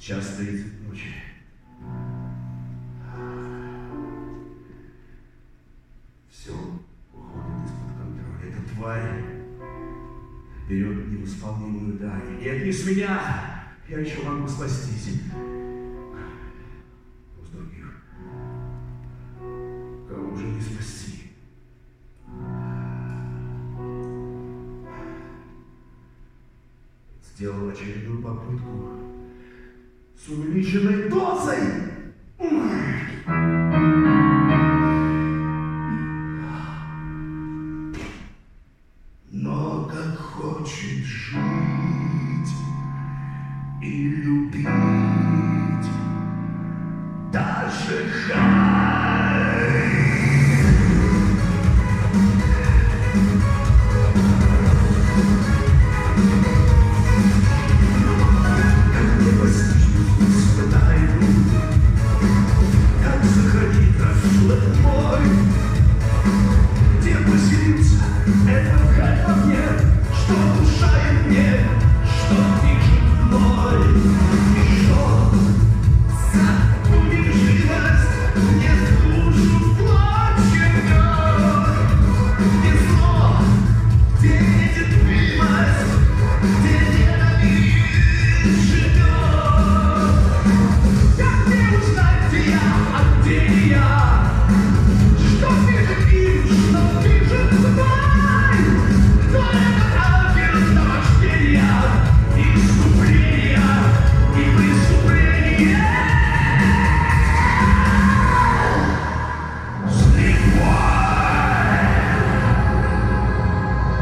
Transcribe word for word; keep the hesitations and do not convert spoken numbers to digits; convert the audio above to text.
Час тридцать ночи. Все уходит из-под контроля. Эта тварь берет невосполнимую дань. Нет, не с меня. Я еще могу спастись. Но с других. Кого уже не спасти? Сделал очередную попытку с увеличенной дозой. Но как хочет жить и любить.